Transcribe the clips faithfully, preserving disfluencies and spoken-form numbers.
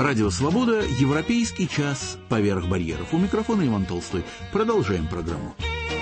Радио «Свобода», европейский час поверх барьеров. У микрофона Иван Толстой. Продолжаем программу.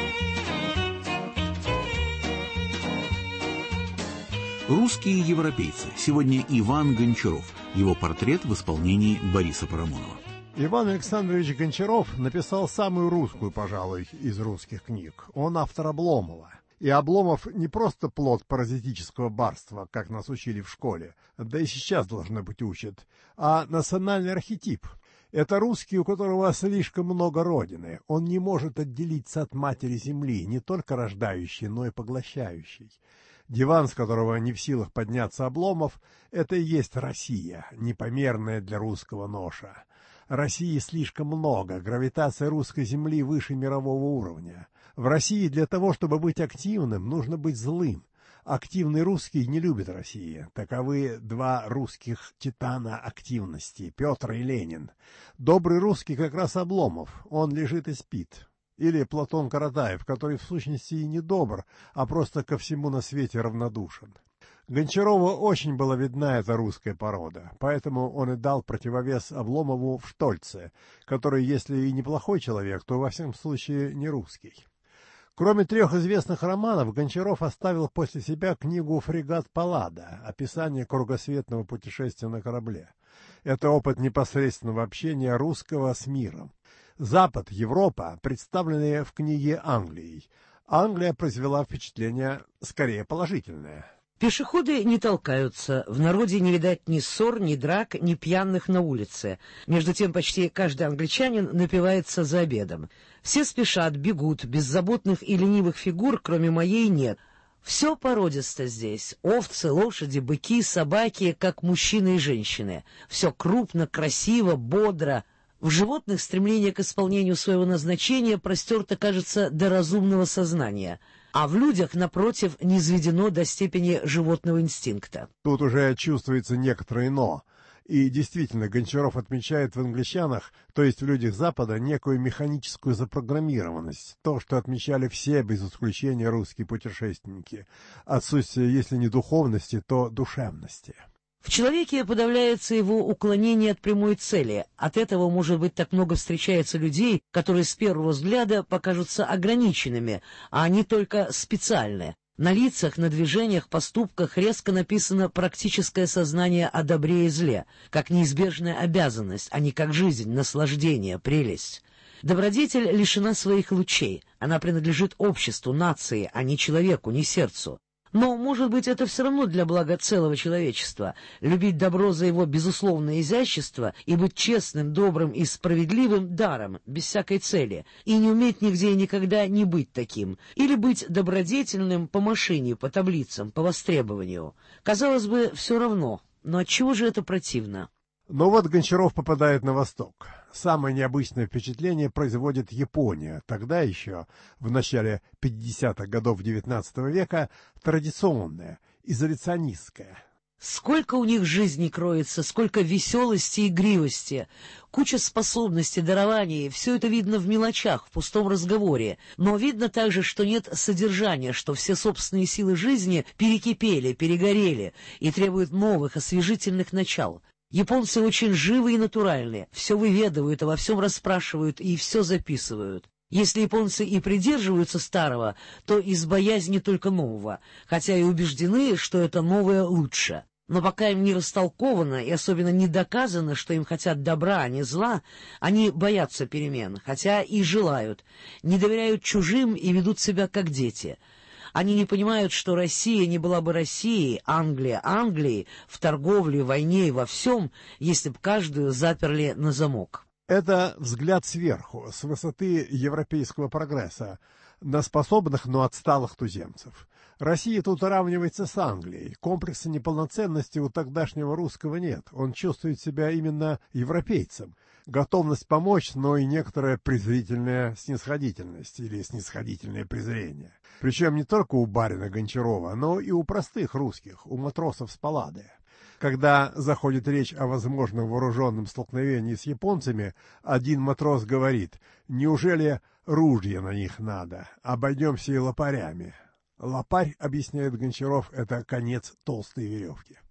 Русские европейцы. Сегодня Иван Гончаров. Его портрет в исполнении Бориса Парамонова. Иван Александрович Гончаров написал самую русскую, пожалуй, из русских книг. Он автор Обломова. И Обломов не просто плод паразитического барства, как нас учили в школе, да и сейчас, должно быть, учат, а национальный архетип. Это русский, у которого слишком много родины. Он не может отделиться от матери земли, не только рождающей, но и поглощающей. Диван, с которого не в силах подняться Обломов, это и есть Россия, непомерная для русского ноша. России слишком много, гравитация русской земли выше мирового уровня. В России для того, чтобы быть активным, нужно быть злым. Активный русский не любит Россию. Таковы два русских титана активности, Петр и Ленин. Добрый русский как раз Обломов, он лежит и спит. Или Платон Каратаев, который в сущности и не добр, а просто ко всему на свете равнодушен. Гончарову очень была видна эта русская порода, поэтому он и дал противовес Обломову в Штольце, который, если и неплохой человек, то во всяком случае не русский. Кроме трех известных романов, Гончаров оставил после себя книгу «Фрегат Паллада», описание кругосветного путешествия на корабле. Это опыт непосредственного общения русского с миром. Запад, Европа представлены в книге Англией. Англия произвела впечатление скорее положительное. Пешеходы не толкаются, в народе не видать ни ссор, ни драк, ни пьяных на улице. Между тем почти каждый англичанин напивается за обедом. Все спешат, бегут, беззаботных и ленивых фигур, кроме моей, нет. Все породисто здесь. Овцы, лошади, быки, собаки, как мужчины и женщины. Все крупно, красиво, бодро. В животных стремление к исполнению своего назначения простерто, кажется, до разумного сознания, а в людях, напротив, низведено до степени животного инстинкта. Тут уже чувствуется некоторое «но». И действительно, Гончаров отмечает в англичанах, то есть в людях Запада, некую механическую запрограммированность, то, что отмечали все, без исключения, русские путешественники. Отсутствие, если не духовности, то душевности. В человеке подавляется его уклонение от прямой цели. От этого, может быть, так много встречается людей, которые с первого взгляда покажутся ограниченными, а они только специальны. На лицах, на движениях, поступках резко написано практическое сознание о добре и зле, как неизбежная обязанность, а не как жизнь, наслаждение, прелесть. Добродетель лишена своих лучей, она принадлежит обществу, нации, а не человеку, не сердцу. Но, может быть, это все равно для блага целого человечества — любить добро за его безусловное изящество и быть честным, добрым и справедливым даром, без всякой цели, и не уметь нигде и никогда не быть таким, или быть добродетельным по машине, по таблицам, по востребованию. Казалось бы, все равно, но отчего же это противно? Но вот Гончаров попадает на восток. Самое необычное впечатление производит Япония, тогда еще, в начале пятидесятых годов девятнадцатого века, традиционная, изоляционистская. Сколько у них жизни кроется, сколько веселости и игривости, куча способностей, дарований, все это видно в мелочах, в пустом разговоре, но видно также, что нет содержания, что все собственные силы жизни перекипели, перегорели и требуют новых, освежительных начал. Японцы очень живы и натуральны, все выведывают, а во всем расспрашивают и все записывают. Если японцы и придерживаются старого, то из боязни только нового, хотя и убеждены, что это новое лучше. Но пока им не растолковано и особенно не доказано, что им хотят добра, а не зла, они боятся перемен, хотя и желают, не доверяют чужим и ведут себя как дети. Они не понимают, что Россия не была бы Россией, Англия Англией, в торговле, войне и во всем, если бы каждую заперли на замок. Это взгляд сверху, с высоты европейского прогресса, на способных, но отсталых туземцев. Россия тут уравнивается с Англией. Комплекса неполноценности у тогдашнего русского нет. Он чувствует себя именно европейцем. Готовность помочь, но и некоторая презрительная снисходительность или снисходительное презрение. Причем не только у барина Гончарова, но и у простых русских, у матросов с Паллады. Когда заходит речь о возможном вооруженном столкновении с японцами, один матрос говорит: «Неужели ружья на них надо? Обойдемся и лопарями». Лопарь, объясняет Гончаров, это конец толстой веревки.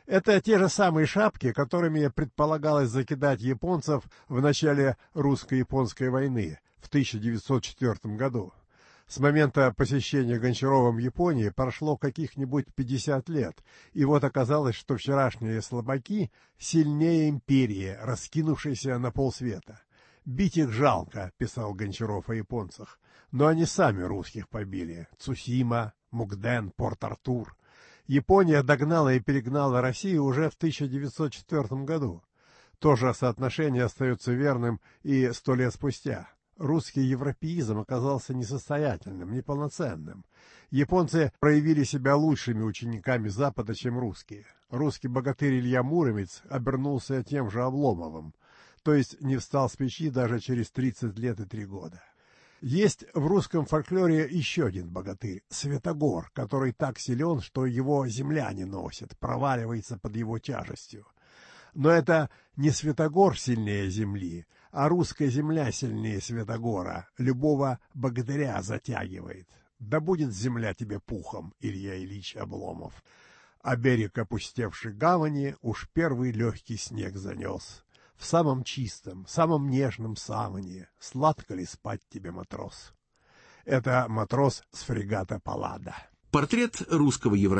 Это те же самые шапки, которыми предполагалось закидать японцев в начале русско-японской войны в тысяча девятьсот четвёртом году. С момента посещения Гончаровым Японии прошло каких-нибудь пятьдесят лет, и вот оказалось, что вчерашние слабаки сильнее империи, раскинувшейся на полсвета. «Бить их жалко», — писал Гончаров о японцах, но они сами русских побили. Цусима, Мукден, Порт-Артур. Япония догнала и перегнала Россию уже в тысяча девятьсот четвёртом году. То же соотношение остается верным и сто лет спустя. Русский европеизм оказался несостоятельным, неполноценным. Японцы проявили себя лучшими учениками Запада, чем русские. Русский богатырь Илья Муромец обернулся тем же Обломовым, то есть не встал с печи даже через тридцать лет и три года. Есть в русском фольклоре еще один богатырь — Святогор, который так силен, что его земля не носит, проваливается под его тяжестью. Но это не Святогор сильнее земли, а русская земля сильнее Святогора, любого богатыря затягивает. Да будет земля тебе пухом, Илья Ильич Обломов. А берег опустевшей гавани уж первый легкий снег занес. В самом чистом, самом нежном саване сладко ли спать тебе, матрос? Это матрос с фрегата Паллада. Портрет русского европейца